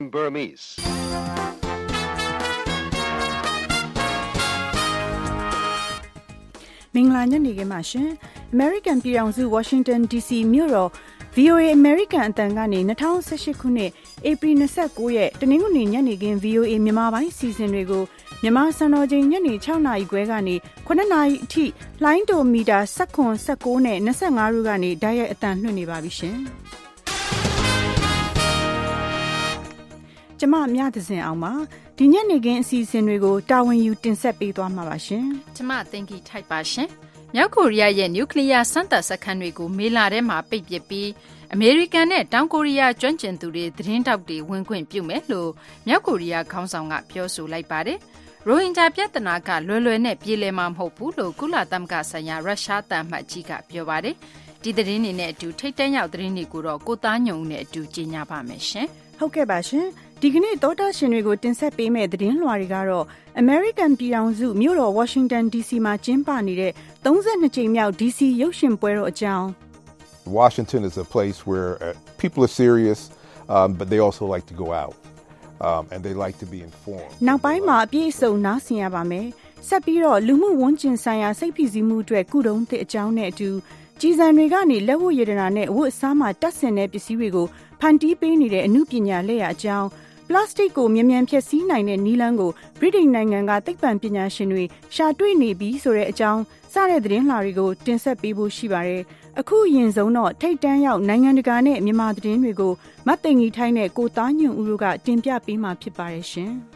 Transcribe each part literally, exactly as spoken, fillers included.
Burmese. မင်္ဂလာညနေခင်းပါရှင် American ပြည်ထောင်စု Washington ဒီ စီ မြို့တော် ဗွီအိုအေ American အသံကနေ၂၀၁၈ခုနှစ်ဧပြီ၂၉ရက်တနင်္ဂနွေညနေခင်း ဗွီအိုအေ မြန်မာပိုင်းစီစဉ်တွေကိုမြန်မာစံတော်ချိန်ညနေ၆နာရီခွဲကနေ၇နာရီအထိလိုင်းတိုမီတာ၁၇ ၁၉နဲ့၂၅တို့ကနေတိုက်ရိုက်အသံလွှင့်နေပါပြီရှင်ကျမမြသဇင်အောင်ပါဒီညနေခင်းအစီအစဉ်တွေကိုတာဝန်ယူတင်ဆက်ပေးသွားမှာပါရှင်ကျမသင်္ကီထိုက်ပါရှင်မြောက်ကိုရီးယားရဲ့နျူကလ িয়ার စမ်းသပ်စခန်းတွေကိုမေလထဲမှာပိတ်ပစ်ပြီးအမေရိကန်နဲ့တောင်ကိုရီးယားကျွမ်းကျင်သူတွေသတင်းတောက်တွေဝင်ခွင့်ပြုမယ်လို့မြောက်ကိုရီးယားခေါင်းဆောင်ကပြောဆိုလိုက်ပါတယ်ရိုဟင်ဂျာပြဿနာကလွယ်လွယ်နဲ့ပြေလည်မှာမဟုတ်ဘူးလို့ကုလသမဂ္ဂဆိုင်ရာရုရှားတန်မှတ်ကြီးကပြောပါတယ်ဒီသတင်းတွေနဲ့အတူထိတ်တန့်ရောက်သတင်းတွေကိုတော့ကိုသားညုံနဲ့အတူကြီးညာပါမယ်ရှင်ဟုတ်ကဲ့ပါရှင်ဒီကနေ့သောတာရှင်တွေကိုတင်ဆက်ပေးမယ့်သတင်းလွှာတွေကတော့ American ပြည်ထောင်စုမြို့တော် Washington ဒီ စီ မှာကျင်းပနေတဲ့၃၂ကြိမ်မြောက် ဒီ စီ ရုပ်ရှင်ပွဲတော်အကြောင်း Washington is a place where uh, people are serious, um, but they also like to go out, um, and they like to be informed. နောက်ပိုင်းမှာအပြည့်အစုံနားဆင်ရပါမယ်ဆက်ပြီးတော့လူမှုဝန်ကျင်ဆိုင်ရာစိတ်ဖိစီးမှုအတွက်ကုတုံးသစ်အကြောင်းနဲ့အတူကြည်စံတွေကနေလက်ဝတ်ရတနာနဲ့အဝတ်အစားမှာတက်ဆင်တဲ့ပစ္စည်းတွေကိုဖန်တီးပေးနေတဲ့အမှုပညာလက်ရာအကြောင်းပလတ်စတစ်ကိုမြန်မြန်ဖျက်ဆီးနိုင်တဲ့နည်းလမ်းကိုဗြိတိန်နိုင်ငံကသိပ္ပံပညာရှင်တွေရှာတွေ့နေပြီဆိုတဲ့အကြောင်းစတဲ့သတင်းလှတွေကိုတင်ဆက်ပေးဖို့ရှိပါတယ်။အခုအရင်ဆုံးတော့ထိတ်တန်းရောက်နိုင်ငံတကာနဲ့မြန်မာသတင်းတွေကိုမတ်သိင်ကြီးထိုင်းနဲ့ကိုသားညွန့်ဦးတို့ကတင်ပြပေးမှာဖြစ်ပါတယ်ရှင်။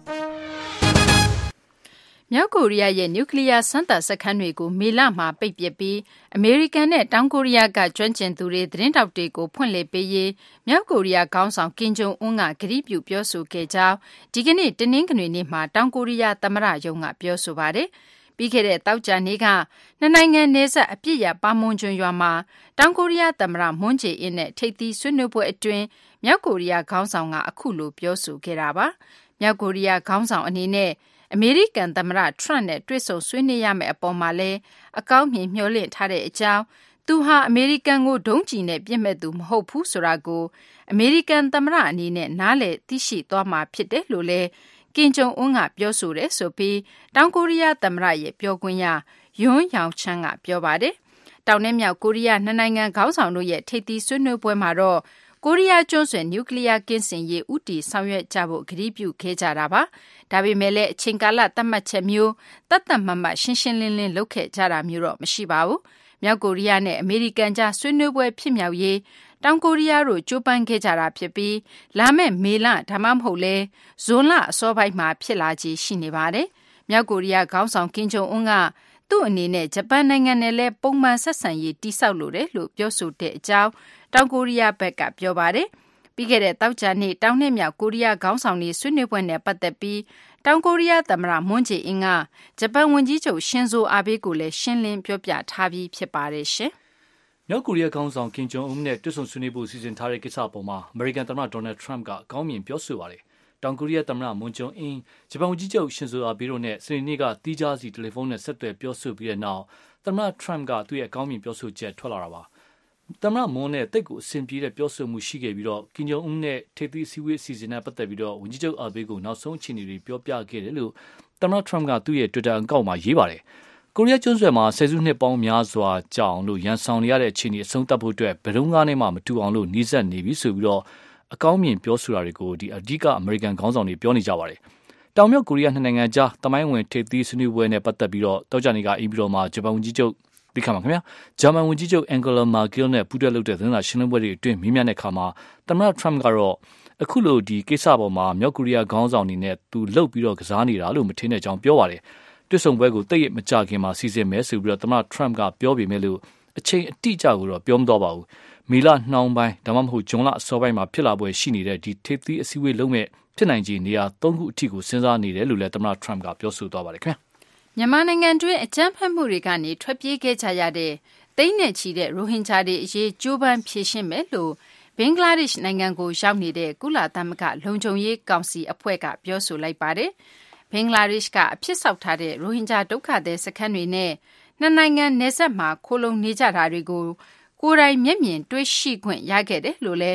မြောက်ကိုရီးယားရဲ့နျူကလ িয়ার စမ်းသပ်စခန်းတွေကိုမေလမှာပိတ်ပစ်ပြီးအမေရိကန်နဲ့တောင်ကိုရီးယားကကျွမ်းကျင်သူတွေသတင်းတောက်တွေကိုဖွင့်လှစ်ပေးရေးမြောက်ကိုရီးယားခေါင်းဆောင်ကင်ဂျုံအွန်းကကတိပြုပြောဆိုခဲ့ကြောင်းဒီကနေ့တနင်္ဂနွေနေ့မှာတောင်ကိုရီးယားသမ္မတရုံးကပြောဆိုပါတယ်။ပြီးခဲ့တဲ့တောက်ကြနေ့ကနှစ်နိုင်ငံနယ်စပ်အပြစ်ရပါမွန်ကျွန်းရွာမှာတောင်ကိုရီးယားသမ္မတမွန်းဂျေအင်းနဲ့ထိပ်သီးဆွေးနွေးပွဲအတွင်းမြောက်ကိုရီးယားခေါင်းဆောင်ကအခုလိုပြောဆိုခဲ့တာပါ။မြောက်ကိုရီးယားခေါင်းဆောင်အနေနဲ့အမေရိကန်သမ္မတထရန့်နဲ့တွေ့ဆုံဆွေးနွေးရမယ့်အပေါ်မှာလည်းအကောင်းမြင်မျှော်လင့်ထားတဲ့အကြောင်းသူဟာအမေရိကန်ကိုဒုံးကျည်နဲ့ပြစ်မဲ့သူမဟုတ်ဘူးဆိုတာကိုအမေရိကန်သမ္မတအနေနဲ့နားလည်သိရှိသွားမှာဖြစ်တယ်လို့လည်းကင်ဂျုံအွန်းကပြောဆိုတယ်ဆိုပြီးတောင်ကိုရီးယားသမ္မတရဲ့ပြောခွင့်ရယွန်းယောင်ချန်းကပြောပါတယ်တောင်နဲ့မြောက်ကိုရီးယားနှစ်နိုင်ငံခေါင်းဆောင်တို့ရဲ့ထိပ်သီးဆွေးနွေးပွဲမှာတော့ကိုရီးယားကျွန်းဆွယ်နျူကလ িয়ার ကင်းစင်ရေးဥတီဆောင်ရွက်ကြဖို့ကတိပြုခဲ့ကြတာပါဒါပေမဲ့လည်းအချိန်ကာလသတ်မှတ်ချက်မျိုးတတ်တတ်မှတ်မှတ်ရှင်းရှင်းလင်းလင်းလုပ်ခဲ့ကြတာမျိုးတော့မရှိပါဘူးမြောက်ကိုရီးယားနဲ့အမေရိကန်ကြားဆွေးနွေးပွဲဖြစ်မြောက်ရေးတောင်ကိုရီးယားတို့ကြိုးပမ်းခဲ့ကြတာဖြစ်ပြီးလာမယ့်မေလဒါမှမဟုတ်လဲဇွန်လအစောပိုင်းမှာဖြစ်လာခြေရှိနေပါတယ်မြောက်ကိုရီးယားခေါင်းဆောင်ကင်ဂျုံအွန်းကသူ့အနေနဲ့ဂျပန်နိုင်ငံနဲ့လည်းပုံမှန်ဆက်ဆံရေးတိစောက်လိုတယ်လို့ပြောဆိုတဲ့အကြောင်းတောင်ကိုရီးယားဘက်ကပြောပါတယ်ပြီးခဲ့တဲ့တောက်ကြနေ့တောင်နဲ့မြောက်ကိုရီးယားခေါင်းဆောင်တွေဆွေးနွေးပွဲနဲ့ပတ်သက်ပြီးတောင်ကိုရီးယားသမ္မတမွန်းဂျေအင်းကဂျပန်ဝန်ကြီးချုပ်ရှင်ဇိုအာဘေးကိုလည်းရှင်းလင်းပြောပြထားပြီးဖြစ်ပါတယ်ရှင်။မြောက်ကိုရီးယားခေါင်းဆောင်ကင်ဂျုံအွန်းနဲ့တွေ့ဆုံဆွေးနွေးဖို့စီစဉ်ထားတဲ့ကိစ္စအပေါ်မှာအမေရိကန်သမ္မတဒေါ်နယ်ထရန့်ကအကောင်းမြင်ပြောဆိုပါတယ်။တောင်ကိုရီးယားသမ္မတမွန်းဂျုံအင်းဂျပန်ဝန်ကြီးချုပ်ရှင်ဇိုအာဘေးတို့နဲ့စနေနေ့ကတီးခြားစီတယ်လီဖုန်းနဲ့ဆက်သွယ်ပြောဆိုပြီးတဲ့နောက်သမ္မတထရန့်ကသူ့ရဲ့အကောင်းမြင်ပြောဆိုချက်ထွက်လာတာပါသမ္မတမွန်းနဲ့တိတ်ကိုအဆင်ပြေတဲ့ပြောဆိုမှုရှိခဲ့ပြီးတော့ကင်ဂျုံအွန်းနဲ့ထိပ်သီးစည်းဝေးစီစဉ်တဲ့ပတ်သက်ပြီးတော့ဝန်ကြီးချုပ်အာဘေးကိုနောက်ဆုံးအခြေအနေတွေပြောပြခဲ့တယ်လို့သမ္မတထရန့်ကသူ့ရဲ့ Twitter အကောင့်မှာရေးပါတယ်။ကိုရီးယားကျွန်းဆွယ်မှာဆယ်စုနှစ်ပေါင်းများစွာကြာအောင်လို့ရန်ဆောင်နေရတဲ့အခြေအနေအဆုံးသတ်ဖို့အတွက်ဘယ်တော့မှမတူအောင်လို့နှီးစပ်နေပြီဆိုပြီးတော့အကောင်းမြင်ပြောဆိုတာတွေကိုဒီအဓိကအမေရိကန်ခေါင်းဆောင်တွေပြောနေကြပါတယ်။တောင်မြောက်ကိုရီးယားနှစ်နိုင်ငံကြားတမိုင်းဝင်ထိပ်သီးဆွေးနွေးပွဲနဲ့ပတ်သက်ပြီးတော့တောက်ကြနေကအီဘီတော်မှာဂျပန်ဝန်ကြီးချုပ်ဒီခါမှာခင်ဗျာဂျာမန်ဝန်ကြီးချုပ်အန်ဂလာမာကယ်နဲ့ပူးတွဲလုပ်တဲ့သတင်းစာရှင်းလင်းပွဲတွေအတွင်းမြင်မြတ်တဲ့အခါမှာသမ္မတထရန့်ကတော့အခုလိုဒီကိစ္စပေါ်မှာမြောက်ကိုရီးယားခေါင်းဆောင်အနေနဲ့သူလှုပ်ပြီးတော့ကစားနေတာလို့မထင်တဲ့အကြောင်းပြောပါတယ်တွစ်ဆုံပွဲကိုတိတ်ရမကြခင်မှာစီစဉ်မယ်ဆိုပြီးတော့သမ္မတထရန့်ကပြောပေမဲ့လို့အချိန်အတိအကျကိုတော့ပြောမတော့ပါဘူးမေလနှောင်းပိုင်းဒါမှမဟုတ်ဂျွန်လအစောပိုင်းမှာဖြစ်လာပွဲရှိနေတဲ့ဒီထိပ်သီးအစည်းအဝေးလုံးမဲ့ဖြစ်နိုင်ခြေနေရာသုံးခုအထိကိုစဉ်းစားနေတယ်လို့လည်းသမ္မတထရန့်ကပြောဆိုသွားပါတယ်ခင်ဗျာမြန်မာနိုင်ငံတွင်းအကြမ်းဖက်မှုတွေကနေထွက်ပြေးခဲ့ကြရတဲ့သိန်းနဲ့ချီတဲ့ရိုဟင်ဂျာတွေအရေးကြိုးပမ်းဖြေရှင်းမယ်လို့ဘင်္ဂလားဒေ့ရှ်နိုင်ငံကိုရောက်နေတဲ့ကုလသမဂ္ဂလုံခြုံရေးကောင်စီအဖွဲ့ကပြောဆိုလိုက်ပါတယ်။ဘင်္ဂလားဒေ့ရှ်ကအဖြစ်ဆောက်ထားတဲ့ရိုဟင်ဂျာဒုက္ခသည်စခန်းတွေနဲ့နှစ်နိုင်ငံနယ်စပ်မှာခိုလုံနေကြတာတွေကိုကိုယ်တိုင်မျက်မြင်တွေ့ရှိခွင့်ရခဲ့တယ်လို့လည်းကု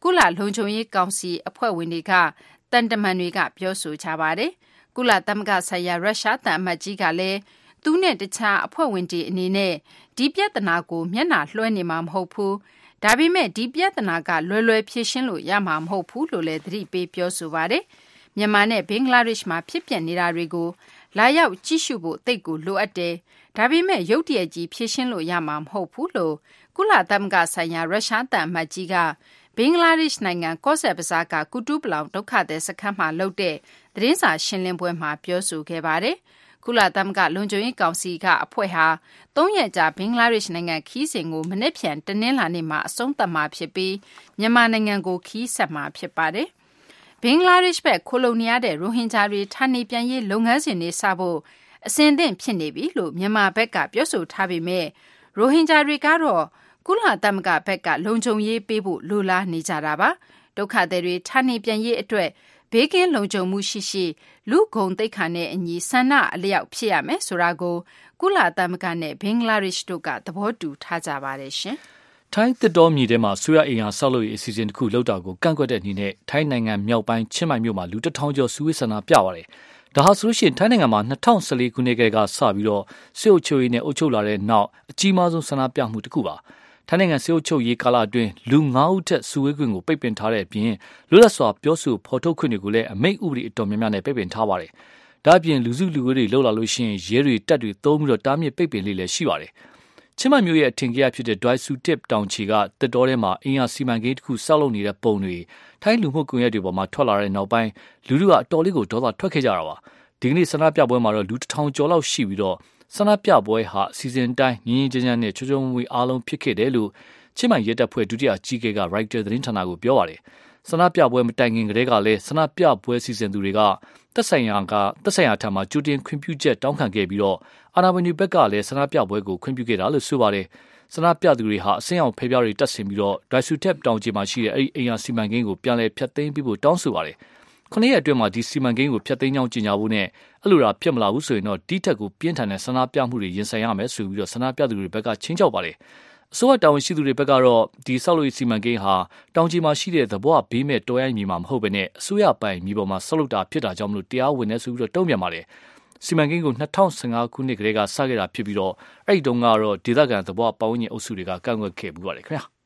ကုလလုံခြုံရေးကောင်စီအဖွဲ့ဝင်တွေကတန်တမန်တွေကပြောဆိုကြပါတယ်ကုလသမဂ္ဂဆိုင်ရာရုရှားတန်အမတ်ကြီးကလည်းသူနဲ့တခြားအဖွဲ့ဝင်တွေအနေနဲ့ဒီပြဿနာကိုမျက်နှာလွှဲနေမှာမဟုတ်ဘူးဒါပေမဲ့ဒီပြဿနာကလွယ်လွယ်ဖြေရှင်းလို့ရမှာမဟုတ်ဘူးလို့လည်းသတိပေးပြောဆိုပါတယ်မြန်မာနဲ့ဘင်္ဂလားဒေ့ရှ်မှာဖြစ်ပျက်နေတာတွေကိုလာရောက်ကြည့်ရှုဖို့တိတ်ကိုလိုအပ်တယ်ဒါပေမဲ့ရုတ်တရက်ကြီးဖြေရှင်းလို့ရမှာမဟုတ်ဘူးလို့ကုလသမဂ္ဂဆိုင်ရာရုရှားတန်အမတ်ကြီးကဘင်္ဂလားဒေ့ရှ်နိုင်ငံကော့ဆက်ဘဇားကကုတူပလောင်ဒုက္ခသည်စခန်းမှာလုပ်တဲ့သတင်းစာရှင်းလင်းပွဲမှာပြောဆိုခဲ့ပါတယ်ကုလသမဂ္ဂလုံခြုံရေးကောင်စီကအဖွဲ့ဟာသုံးရက်ကြာဘင်္ဂလားဒေ့ရှ်နိုင်ငံခီးစဉ်ကိုမနေ့ဖြန်တနင်္လာနေ့မှာအဆုံးသတ်မှာဖြစ်ပြီးမြန်မာနိုင်ငံကိုခီးဆက်မှာဖြစ်ပါတယ်ဘင်္ဂလားဒေ့ရှ်ဘက်ခိုလုံနေရတဲ့ရိုဟင်ဂျာတွေဌာနေပြန်ရေးလုပ်ငန်းစဉ်တွေစဖို့အစဉ်သင့်ဖြစ်နေပြီလို့မြန်မာဘက်ကပြောဆိုထားပေမဲ့ရိုဟင်ဂျာတွေကတော့ကုလသမဂ္ဂဘက်ကလုံခြုံရေးပေးဖို့လိုလားနေကြတာပါဒုက္ခသည်တွေဌာနေပြန်ရေးအတွက်ဘေးကင်းလုံခြုံမှုရှိရှိလူဂုံသိက္ခာနဲ့အညီဆန္ဒအလျောက်ဖြစ်ရမယ်ဆိုတာကိုကုလသမဂ္ဂနဲ့ဘင်္ဂလားဒေ့ရှ်တို့ကသဘောတူထားကြပါတယ်ရှင်ထိုင်းသစ်တောမြေထဲမှာဆွေရအိမ်ဟာဆောက်လုပ်ရေးအစီအစဉ်တစ်ခုလုပ်တာကိုကန့်ကွက်တဲ့အနေနဲ့ထိုင်းနိုင်ငံမြောက်ပိုင်းချင်းမိုင်မြို့မှာလူတစ်ထောင်ကျော်စုဝေးဆန္ဒပြပါတယ်ဒါဟာဆိုလို့ရှိရင်ထိုင်းနိုင်ငံမှာ၂၀၁၄ခုနှစ်ကစပြီးတော့စစ်အုပ်ချုပ်ရေးနဲ့အုပ်ချုပ်လာတဲ့နောက်အကြီးမားဆုံးဆန္ဒပြမှုတစ်ခုပါထိုင်းနိုင်ငံစစ်အုပ်ချုပ်ရေးကာလအတွင်းလူငါးဦးထက်စုဝေးခွင့်ကိုပိတ်ပင်ထားတဲ့အပြင်လွတ်လပ်စွာပြောဆိုဖော်ထုတ်ခွင့်တွေကိုလည်းအမိန့်ဥပဒေအတော်များများနဲ့ပိတ်ပင်ထားပါတယ်။ဒါ့အပြင်လူစုလူဝေးတွေလှုပ်လာလို့ရှိရင်ရဲတွေတပ်တွေသုံးပြီးတော့တားမြစ်ပိတ်ပင်လေးလည်းရှိပါတယ်။ချင်းမိုင်မြို့ရဲ့အထင်ကြီးဖြစ်တဲ့ဒွိုင်ဆူတစ်တောင်ချီကတစ်တော်ထဲမှာအင်အားစီမံကိန်းတစ်ခုဆောက်လုပ်နေတဲ့ပုံတွေထိုင်းလူမှုကွန်ရက်တွေပေါ်မှာထွက်လာတဲ့နောက်ပိုင်းလူထုကအတော်လေးကိုဒေါသထွက်ခဲ့ကြတာပါ။ဒီကနေ့ဆန္ဒပြပွဲမှာတော့လူတစ်ထောင်ကျော်လောက်ရှိပြီးတော့ဆန္ဒပြပွဲဟာအစီအစဉ်တိုင်းငြင်းငြင်းချမ်းချမ်းနဲ့ချိုးချိုးမွေးအားလုံးဖြစ်ခဲ့တယ်လို့ချင်းမိုင်ရဲတပ်ဖွဲ့ဒုတိယအကြီးအကဲက Reuters သတင်းဌာနကိုပြောပါတယ်။ဆန္ဒပြပွဲမတိုင်ခင်ကတည်းကလည်းဆန္ဒပြပွဲစီစဉ်သူတွေကသက်ဆိုင်ရာကသက်ဆိုင်ရာထံမှကြိုတင်ခွင့်ပြုချက်တောင်းခံခဲ့ပြီးတော့အာဏာပိုင်တွေဘက်ကလည်းဆန္ဒပြပွဲကိုခွင့်ပြုခဲ့တာလို့ဆိုပါတယ်။ဆန္ဒပြသူတွေဟာအဆင့်အောင်ဖယ်ပြားတွေတက်ဆင်ပြီးတော့ဒိုင်ဆူတက်တောင်ကြီးမှာရှိတဲ့အဲ့ဒီအိမ်ယာစီမံကိန်းကိုပြန်လည်ဖျက်သိမ်းပြီးဖို့တောင်းဆိုပါတယ်။ခုနှစ်ရက်အတွင်းမှာဒီစီမံကိန်းကိုဖျက်သိမ်းကြောင်းကြေညာဖို့နဲ့အဲ့လိုတာဖြစ်မလာဘူးဆိုရင်တော့ဒီထက်ကိုပြင်းထန်တဲ့ဆန္ဒပြမှုတွေရင်ဆိုင်ရမယ်ဆိုပြီးတော့ဆန္ဒပြသူတွေဘက်ကချင်းချောက်ပါတယ်။အစိုးရတာဝန်ရှိသူတွေဘက်ကတော့ဒီဆောက်လုပ်ရေးစီမံကိန်းဟာတောင်ကြီးမှာရှိတဲ့သဘောဘေးမဲ့တော်ရိုင်းမြေမှာမဟုတ်ဘဲနဲ့အစိုးရပိုင်မြေပေါ်မှာဆောက်လုပ်တာဖြစ်တာကြောင့်မလို့တရားဝင်နေဆိုပြီးတော့တုံ့ပြန်ပါတယ်။စီမံကိန်းကို၂၀၁၅ခုနှစ်ကတည်းကစခဲ့တာဖြစ်ပြီးတော့အဲ့ဒီတုန်းကတော့ဒေသခံသဘောပတ်ဝန်းကျင်အုပ်စုတွေကကန့်ကွက်ခဲ့ပြီးပါတယ်ခင်ဗျာ။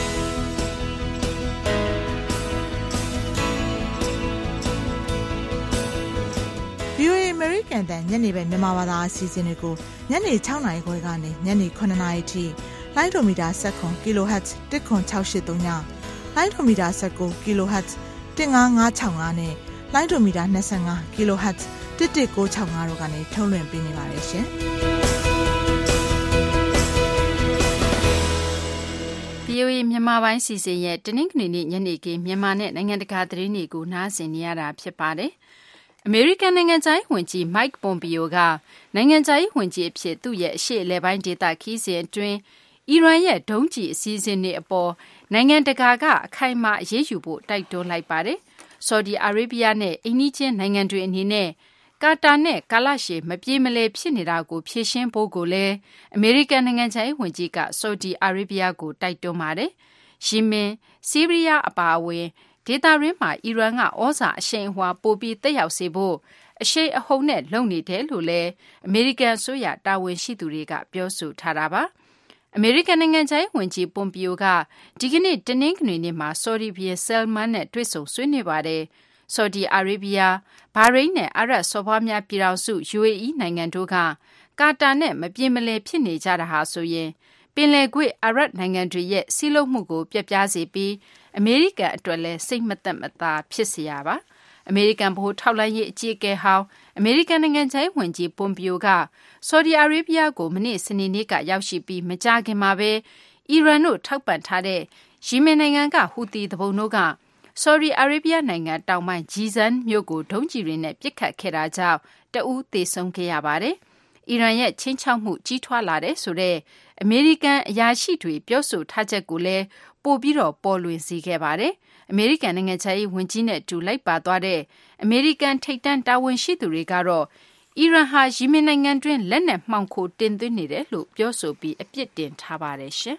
ဗွီအိုအေ American တန်ညနေပဲမြန်မာဘာသာအစီအစဉ်တွေကိုညနေ၆နာရီခွဲကနေညနေ၇နာရီထိလိုင်းဒိုမီတာ၁၇ kilohertz တစ်ခွန်၆၈၃ညလိုင်းဒိုမီတာ၁၉ kilohertz တစ်၅၅၆၅နဲ့လိုင်းဒိုမီတာ၂၅ kilohertz တစ်၁၉၆၅တို့ကနေထုတ်လွှင့်ပေးနေပါတယ်ရှင်။ဗွီအိုအေမြန်မာပိုင်းစီစဉ်ရဲ့တနင်္ဂနွေနေ့ညနေခင်းမြန်မာနဲ့နိုင်ငံတကာသတင်းတွေကိုနားဆင်နေရတာဖြစ်ပါတယ်။အမေရိကန်နိုင်ငံခြားရေးဝန်ကြီး Mike Pompeo ကနိုင်ငံခြားရေးဝန်ကြီးအဖြစ်သူ့ရဲ့အရှေ့အလယ်ပိုင်းဒေသခရီးစဉ်အတွင်းအီရန်ရဲ့ဒုံးကျည်အစီအစဉ်တွေအပေါ်နိုင်ငံတကာကအခိုင်အမာအရေးယူဖို့တိုက်တွန်းလိုက်ပါတယ်။ဆော်ဒီအာရေဗျနဲ့အိမ်နီးချင်းနိုင်ငံတွေအနေနဲ့ကာတာနဲ့ကာလရှည်မပြေမလည်ဖြစ်နေတာကိုဖြေရှင်းဖို့ကိုလည်းအမေရိကန်နိုင်ငံခြားရေးဝန်ကြီးကဆော်ဒီအာရေဗျကိုတိုက်တွန်းပါတယ်။ယီမင်၊ဆီးရီးယားအပါအဝင်ဒေသရင်းမှာအီရန်ကဩဇာအရှိန်အဝါပိုပြီးတက်ရောက်စေဖို့အရှိန်အဟုန်နဲ့လုပ်နေတယ်လို့လည်းအမေရိကန်အစိုးရတာဝန်ရှိသူတွေကပြောဆိုထားတာပါ။အမေရိကန်နိုင်ငံခြားရေးဝန်ကြီးပွန်ပီယိုကဒီကနေ့တနင်္ဂနွေနေ့မှာဆော်ဒီဘုရင်ဆယ်လ်မန်နဲ့တွေ့ဆုံဆွေးနွေးပါတယ်။ဆော်ဒီအာရေဗျ၊ဘာရိန်းနဲ့အာရပ်စော်ဘွားများပြည်ထောင်စု ယူအေအီ နိုင်ငံတို့ကကာတာနဲ့မပြေမလည်ဖြစ်နေကြတာဟာဆိုရင်ပင်လယ်ကွေ့အာရပ်နိုင်ငံတွေရဲ့စီးလုံးမှုကိုပြတ်ပြားစေပြီးအမေရိကန်အတွက်လည်းစိတ်မသက်မသာဖြစ်စေရပါအမေရိကန်ဗဟိုထောက်လှမ်းရေးအကြီးအကဲဟောင်းအမေရိကန်နိုင်ငံခြားရေးဝန်ကြီးပွန်ပီယိုကဆော်ဒီအာရေဗျကိုမနေ့စနေနေ့ကရောက်ရှိပြီးမကြာခင်မှာပဲအီရန်တို့ထောက်ပံ့ထားတဲ့ယီမင်နိုင်ငံကဟူသီသူပုန်တို့ကဆော်ဒီအာရေဗျနိုင်ငံတောင်ပိုင်းဂျီဇန်မြို့ကိုဒုံးကျည်တွေနဲ့ပစ်ခတ်ခဲ့တာကြောင့်တဦးသေဆုံးခဲ့ရပါတယ်။အီရန်ရဲ့ချင်းချောက်မှုကြီးထွားလာတဲ့ဆိုတဲ့အမေရိကန်အရာရှိတွေပြောဆိုထားချက်ကိုလည်းပို့ပြီးတော့ပေါ်လွင်စေခဲ့ပါတယ်။အမေရိကန်နိုင်ငံခြားရေးဝန်ကြီးနဲ့တူလိုက်ပါသွားတဲ့အမေရိကန်ထိပ်တန်းတာဝန်ရှိသူတွေကတော့အီရန်ဟာယီမင်နိုင်ငံတွင်းလက်နက်မှောင်ခိုတင်သွင်းနေတယ်လို့ပြောဆိုပြီးအပြစ်တင်ထားပါတယ်ရှင်။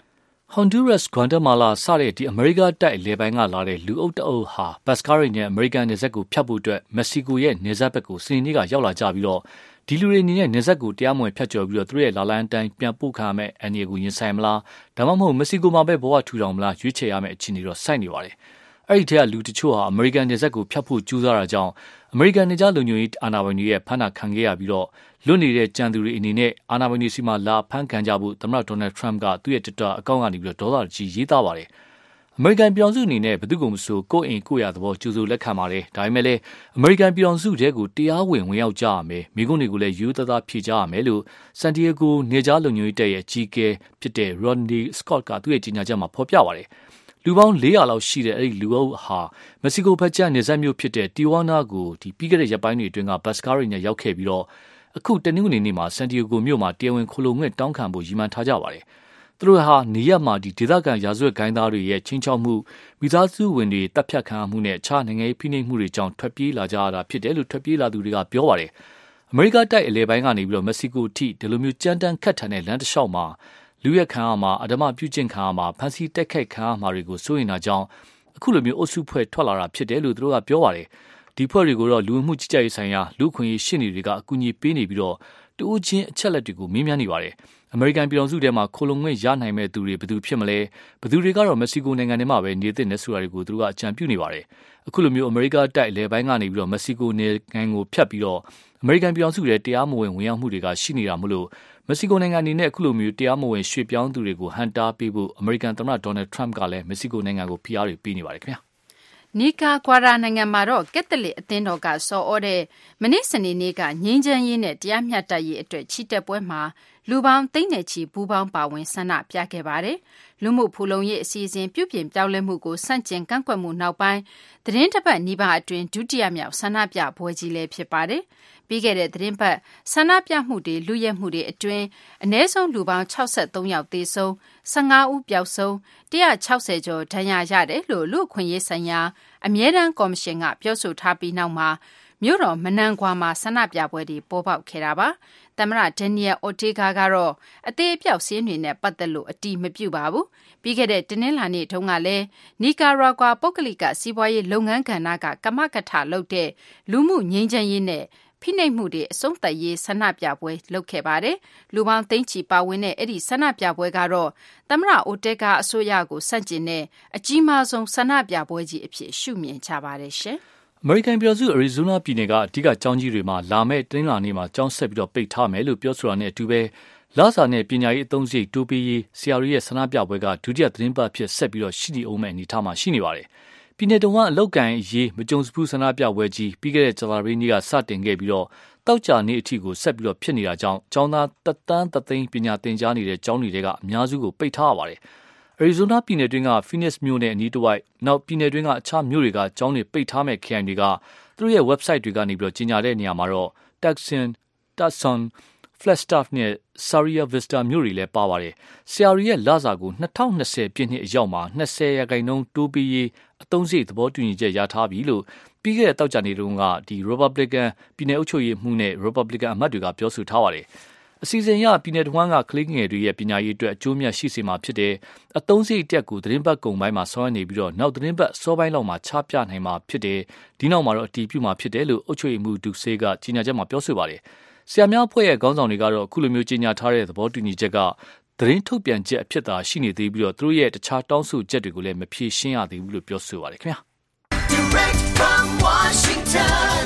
Honduras, Guatemala စတဲ့ဒီအမေရိကတိုက်လေပိုင်းကလာတဲ့လူအုပ်တအုပ်ဟာဘတ်စကားတွေနဲ့အမေရိကန်နယ်စပ်ကိုဖြတ်ဖို့အတွက်မက္ကဆီကိုရဲ့နယ်စပ်ဘက်ကိုစနေနေ့ကရောက်လာကြပြီးတော့ဒီလူတွေအနေနဲ့နယ်စပ်ကိုတရားမဝင်ဖြတ်ကျော်ပြီးတော့သူတို့ရဲ့လာလန်းတိုင်းပြန်ပို့ခံရမယ့်အန္တရာယ်ကိုရင်ဆိုင်မလားဒါမှမဟုတ်မက္ကဆီကိုမှာပဲဘဝထူထောင်မလားရွေးချယ်ရမယ့်အခြေအနေတော့စိုက်နေပါတယ်။အဲ့ဒီထဲကလူတချို့ဟာအမေရိကန်နယ်စပ်ကိုဖြတ်ဖို့ကြိုးစားတာကြောင့်အမေရိကန်နယ်ခြားလုံခြုံရေးအာဏာပိုင်တွေရဲ့ဖမ်းတာခံခဲ့ရပြီးတော့လွတ်နေတဲ့ကြံသူတွေအနေနဲ့အာဏာပိုင်တွေစီမှာလာဖမ်းခံကြဖို့သမ္မတဒေါ်နယ်ထရမ့်ကသူ့ရဲ့ Twitter အကောင့်ကနေပြီးတော့ဒေါသကြီးရေးသားပါတယ်။အမေရိကန်ပြည်ထောင်စုအနေနဲ့ဘယ်သူမှမဆိုကိုယ့်အိမ်ကိုယ့်ရာသဘောကြိုးစိုးလက်ခံပါတယ်။ဒါပေမဲ့လည်းအမေရိကန်ပြည်ထောင်စုတဲကိုတရားဝင်ဝင်ရောက်ကြရမယ်။မိကုန်းတွေကိုလည်းယူသားသားဖြေကြရမယ်လို့ဆန်တီယာဂိုနယ်ခြားလုံခြုံရေးတပ်ရဲ့အကြီးအကဲဖြစ်တဲ့ Rodney Scott ကသူ့ရဲ့ကြေညာချက်မှာဖော်ပြပါတယ်။လူပေါင်း၄ရာလောက်ရှိတဲ့အဲ့ဒီလူအုပ်ဟာမက္ကဆီကိုဘက်ကျနယ်စပ်မြို့ဖြစ်တဲ့တီဝါနာကိုဒီပြီးခဲ့တဲ့ရက်ပိုင်းတွေအတွင်းကဘတ်စကားတွေနဲ့ရောက်ခဲ့ပြီးတော့အခုတနင်္ဂနွေနေ့မှာဆန်တီယာဂိုမြို့မှာတရားဝင်ခိုလုံငွေတောင်းခံဖို့ရည်မှန်းထားကြပါတယ်။သူတို့ဟာနေရက်မှာဒီဒေသခံရာဇဝတ်ဂိုင်းသားတွေရဲ့ချင်းချောက်မှုမိသားစုဝင်တွေတပ်ဖြတ်ခံမှုနဲ့အခြားနိုင်ငံရေးဖိနှိပ်မှုတွေကြောင့်ထွက်ပြေးလာကြရတာဖြစ်တယ်လို့ထွက်ပြေးလာသူတွေကပြောပါတယ်။အမေရိကတိုက်အလဲပိုင်းကနေပြီးတော့မက္ကဆီကိုအထိဒီလိုမျိုးကြမ်းတမ်းခတ်ထန်တဲ့လမ်းတစ်လျှောက်မှာလူရက်ခံရမှာအဓမ္မပြုကျင့်ခံရမှာဖန်စီတက်ခိုက်ခံရမှာတွေကိုစိုးရင်တာကြောင့်အခုလိုမျိုးအုပ်စုဖွဲ့ထွက်လာတာဖြစ်တယ်လို့သူတို့ကပြောပါတယ်။ဒီဖွဲ့တွေကိုတော့လူမှုကြီးကြပ်ရေးဆိုင်ရာလူခွင့်ရေးရှင်းနေတွေကအကူအညီပေးနေပြီးတော့တူးချင်းအချက်လက်တွေကိုမေးမြန်းနေပါတယ်။အမေရိကန်ပြည်ထောင်စုထဲမှာခိုလုံငွေရနိုင်မဲ့သူတွေဘယ်သူဖြစ်မလဲဘယ်သူတွေကတော့မက္ကဆီကိုနိုင်ငံထဲမှာပဲနေတဲ့နေဆိုတာတွေကိုသူတို့ကအကြံပြုနေပါတယ်။အခုလိုမျိုးအမေရိကတိုက်လေပိုင်းကနေပြီးတော့မက္ကဆီကိုနိုင်ငံကိုဖြတ်ပြီးတော့အမေရိကန်ပြည်ထောင်စုထဲတရားမဝင်ဝင်ရောက်မှုတွေကရှိနေတာမို့လို့မက္ကဆီကိုနိုင်ငံအနေနဲ့အခုလိုမျိုးတရားမဝင်ရွှေ့ပြောင်းသူတွေကိုဟန်တာပေးဖို့အမေရိကန်သမ္မတဒေါ်နယ်ထရမ့်ကလည်းမက္ကဆီကိုနိုင်ငံကိုဖိအားတွေပေးနေပါတယ်ခင်ဗျာ။နီကာဂွာရာနိုင်ငံမှာတော့ကက်သလစ်အသင်းတော်ကဆော်ဩတဲ့မနေ့စနေနေ့ကငြိမ်းချမ်းရေးနဲ့တရားမျှတရေးအတွက်ချီတက်ပွဲမှာလူပေါင်းသိန်းနဲ့ချီပူးပေါင်းပါဝင်ဆန္ဒပြခဲ့ပါတယ်။လူမှုဖူလုံရေးအစီအစဉ်ပြုပြင်ပြောင်းလဲမှုကိုစန့်ကျင်ကန့်ကွက်မှုနောက်ပိုင်းသတင်းတစ်ပတ်နီးပါးအတွင်းဒုတိယမြောက်ဆန္ဒပြပွဲကြီးလည်းဖြစ်ပါတယ်။ပြီးခဲ့တဲ့သတင်းပတ်ဆန္ဒပြမှုတွေလူရဲမှုတွေအတွင်းအနည်းဆုံးလူပေါင်း၆၃ယောက်သေဆုံး၁၅ဦးပျောက်ဆုံး၁၆၀ကျော်ဒဏ်ရာရတယ်လို့လူ့အခွင့်အရေးဆိုင်ရာအမြဲတမ်းကော်မရှင်ကပြောဆိုထားပြီးနောက်မှာမြို့တော်မနန်ကွာမှာဆန္ဒပြပွဲတွေပေါ်ပေါက်ခဲ့တာပါ။သမ္မတဒန်နီယယ်အိုတေဂါကတော့အသေးအပျောက်စင်းတွေနဲ့ပတ်သက်လို့အတိမပြုပါဘူး။ပြီးခဲ့တဲ့တနင်္လာနေ့တုန်းကလည်းနီကာရာဂွာပုဂ္ဂလိကစီးပွားရေးလုပ်ငန်းကဏ္ဍကကမကထလုပ်တဲ့လူမှုငြိမ်းချမ်းရေးနဲ့ဖိနှိပ်မှုတွေအဆုံးသတ်ရေးဆန္ဒပြပွဲလုပ်ခဲ့ပါတယ်။လူပေါင်းသိန်းချီပါဝင်တဲ့အဲ့ဒီဆန္ဒပြပွဲကတော့သမ္မတအိုတေဂါအစိုးရကိုဆန့်ကျင်တဲ့အကြီးမားဆုံးဆန္ဒပြပွဲကြီးအဖြစ်ရှုမြင်ကြပါတယ်ရှင်။အမေရိကန်ပြည်ထောင်စုအရီဇိုနာပြည်နယ်ကအဓိကကျောင်းကြီးတွေမှာလာမယ့်တင်းလာနေမှာကျောင်းဆက်ပြီးတော့ပိတ်ထားမယ်လို့ပြောဆိုတာနဲ့အတူပဲလာစာနဲ့ပညာရေးအသုံးစရိတ်တိုးပေးရေးဆရာတွေရဲ့ဆန္ဒပြပွဲကဒုတိယသတင်းပတ်ဖြစ်ဆက်ပြီးတော့ရှိနေအောင်မဲ့အနေထားမှာရှိနေပါတယ်။ပြည်နယ်တော်ကအလောက်ကန်ရေးမကြုံစဖူးဆန္ဒပြပွဲကြီးပြီးခဲ့တဲ့ဂျလာရီနေ့ကစတင်ခဲ့ပြီးတော့တောက်ကြနေ့အထိကိုဆက်ပြီးတော့ဖြစ်နေတာကြောင့်ကျောင်းသားတသန်းတသိန်းပညာသင်ကြားနေတဲ့ကျောင်းတွေကအများစုကိုပိတ်ထားရပါတယ်။အရီဇိုနာပြည်နယ်တွင်းက Phoenix မြို့နဲ့အနီးတစ်ဝိုက်နောက်ပြည်နယ်တွင်းကအခြားမြို့တွေကကျောင်းတွေပိတ်ထားမဲ့ခရိုင်တွေကသူတို့ရဲ့ website တွေကနေပြီးတော့ကြီးညာတဲ့နေရာမှာတော့ Tucson, Tucson, Flagstaff နဲ့ Saria Vista မြို့တွေလည်းပါပါတယ်။ဆရာတွေရဲ့လစာကို၂၀၂၀ပြည့်နှစ်အရောက်မှာ၂၀ရာခိုင်နှုန်းတိုးပေးရေးအသုံးစရိတ်သဘောတူညီချက်ရထားပြီလို့ပြီးခဲ့တဲ့တောက်ကြနေတုန်းကဒီ Republican ပြည်နယ်အုပ်ချုပ်ရေးမှူးနဲ့ Republican အမတ်တွေကပြောဆိုထားပါတယ်။အစီအစဉ်ရပြည်နယ်တဝန်းကကလေးငယ်တွေရဲ့ပညာရေးအတွက်အကျိုးမြတ်ရှိစေမှာဖြစ်တဲ့အသုံးစရိတ်တက်ကိုသတင်းပတ်ကုံပိုင်းမှာဆောင်းနေပြီးတော့နောက်သတင်းပတ်စောပိုင်းလောက်မှာချပြနိုင်မှာဖြစ်တယ်ဒီနောက်မှာတော့အတီးပြုမှာဖြစ်တယ်လို့အုပ်ချုပ်ရေးမှူးဒုဆေးကကြီးညာချက်မှာပြောဆိုပါတယ်ဆရာများအဖွဲ့ရဲ့ခေါင်းဆောင်တွေကတော့အခုလိုမျိုးကြီးညာထားတဲ့သဘောတူညီချက်ကသတင်းထုတ်ပြန်ချက်အဖြစ်သာရှိနေသေးပြီးတော့သူတို့ရဲ့တခြားတောင်းဆိုချက်တွေကိုလည်းမဖြေရှင်းရသေးဘူးလို့ပြောဆိုပါတယ်ခင်ဗျာ Direct from Washington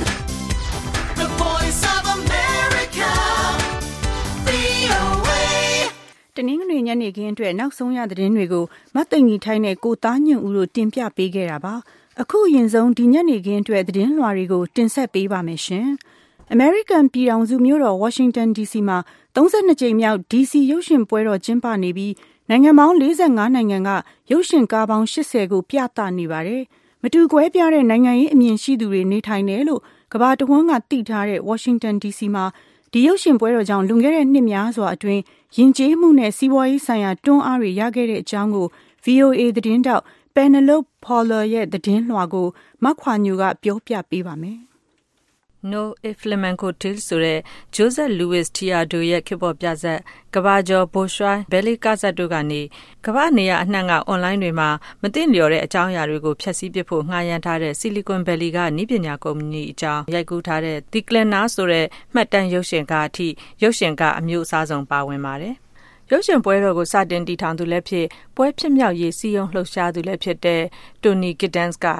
The Voice of America တနင်္ဂနွေညနေခင်းအတွက်နောက်ဆုံးရသတင်းတွေကိုမတ်သိန်ကြီးထိုင်းနဲ့ကိုသားညွန့်ဦးတို့တင်ပြပေးခဲ့တာပါအခုအရင်ဆုံးဒီညနေခင်းအတွက်သတင်းလွှာတွေကိုတင်ဆက်ပေးပါမယ်ရှင်။ American ပြည်ထောင်စုမြို့တော် Washington ဒီ စီ မှာ၃၂ကြိမ်မြောက် ဒီ စီ ရုပ်ရှင်ပွဲတော်ကျင်းပနေပြီးနိုင်ငံပေါင်း၄၅နိုင်ငံကရုပ်ရှင်ကားပေါင်း၈၀ကိုပြသနေပါတယ်။မတူကွဲပြားတဲ့နိုင်ငံရေးအမြင်ရှိသူတွေနေထိုင်တယ်လို့ကမ္ဘာတဝန်းကသိထားတဲ့ Washington ဒီ စီ မှာဒီရုပ်ရှင်ပွဲတော်ကြောင့်လွန်ခဲ့တဲ့နှစ်များစွာအတွင်းယဉ်ကျေးမှုနဲ့စီးပွားရေးဆိုင်ရာတွန်းအားတွေရခဲ့တဲ့အကြောင်းကို ဗွီအိုအေ သတင်းတောက် Penelope Paula ရဲ့သတင်းလွှာကိုမခွာညိုကပြောပြပေးပါမယ်။ No Flamenco Till ဆိုတဲ့ Joseph Luis Tiago ရဲ့ခေတ်ပေါ်ပြဇာတ်ကဘာကျော်ဘိုရွှိုင်းဘယ်လီကာဇတ်တို့ကနေကဘာနေရအနှံ့က online တွေမှာမသိလျော်တဲ့အကြောင်းအရာတွေကိုဖျက်ဆီးပစ်ဖို့ငှားရမ်းထားတဲ့ Silicon Valley ကနည်းပညာကုမ္ပဏီအကြောင်းရိုက်ကူးထားတဲ့ The Cleaner ဆိုတဲ့မှတ်တမ်းရုပ်ရှင်ကားအထိရုပ်ရှင်ကားအမျိုးအစားဆုံးပါဝင်ပါတယ်ရုပ်ရှင်ပွဲတော်ကိုစတင်တည်ထောင်သူလည်းဖြစ်ပွဲဖြစ်မြောက်ရေးစီယုံလှုပ်ရှားသူလည်းဖြစ်တဲ့ Tony Giddens က